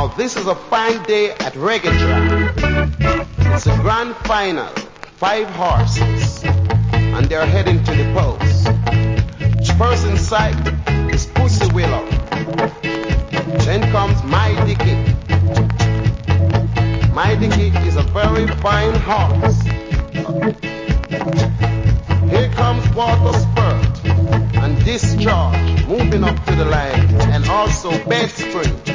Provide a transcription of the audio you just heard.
This is a fine day at Reggae Track. It's a grand final, 5 horses, and they're heading to the post. First in sight is Pussy Willow. Then comes My Dicky. My Dicky is a very fine horse. Here comes Water Spurt and Discharge moving up to the line, and also Bed Spring.